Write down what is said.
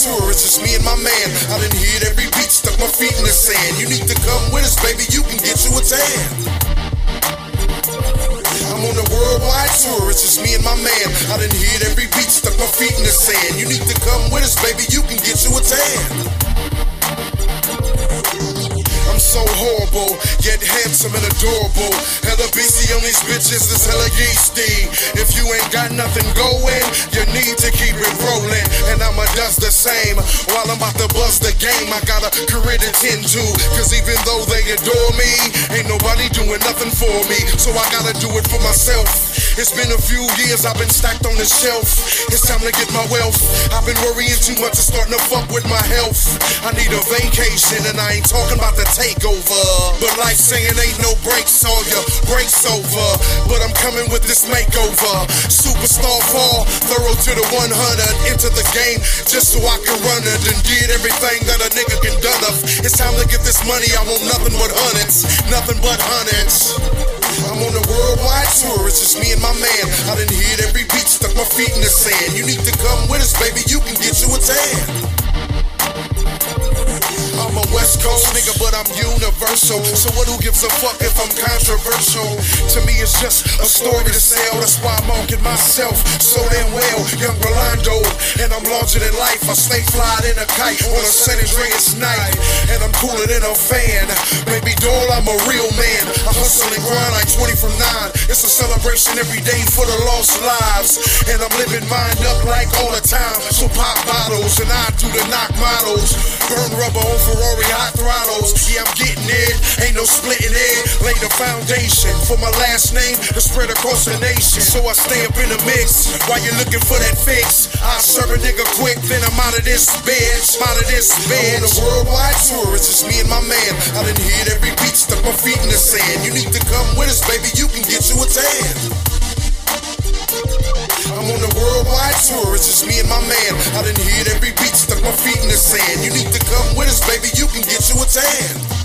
tour, it's just me and my man. I done hit every beat, stuck my feet in the sand. You need to come with us, baby, you can get you a tan. I'm on a worldwide tour, it's just me and my man. I done hit every beat, stuck my feet in the sand. You need to come with us, baby, you can get you a tan. I'm so horrible, yet handsome and adorable. Hella busy on these bitches, this hella yeasty. If you ain't got nothing going, you need to keep it rolling. And I'ma does the same while I'm about to buzz the game. I got a career to tend to, cause even though they adore me, ain't nobody doing nothing for me. So I gotta do it for myself. It's been a few years I've been stacked on the shelf. It's time to get my wealth. I've been worrying too much, it's starting to fuck with my health. I need a vacation and I ain't talking about the takeover. But life saying ain't no breaks on ya, breaks over. But I'm coming with this makeover. Superstar fall, thorough to the 100. Into the game just so I can run it. And did everything that a nigga can done of. It's time to get this money, I want nothing but hundreds. Nothing but hundreds. I'm on a worldwide tour, it's just me and my man. I done hit every beat, stuck my feet in the sand. You need to come with us, baby, you can get you a tan. I'm a West Coast nigga, but I'm universal. So what, who gives a fuck if I'm controversial? To me it's just a story to sell. That's why I'm marking myself so damn well. Young Rolando, and I'm larger than life. I stay flying in a kite on a San Andreas night. And I'm cooler than a fan. Baby doll, I'm a real man. I hustle and grind like 20 from 9. It's a celebration every day for the lost lives. And I'm living mine up like all the time. So pop bottles and I do the knock models. Burn rubber on Ferrari hot throttles. Yeah, I'm getting it, ain't no splitting it. Lay the foundation for my last name to spread across the nation. So I stay up in the mix while you're looking for that fix. I serve a nigga quick, then I'm out of this bitch. Out of this bitch. I'm on a worldwide tour, it's just me and my man. I done hit every beat, stuck my feet in the sand. You need to come with us, baby, you can get you a tan. I'm on a worldwide tour, it's just me and my man. I done hit every beat, stuck my feet in the sand. You need to come with us, baby, you can get you a tan.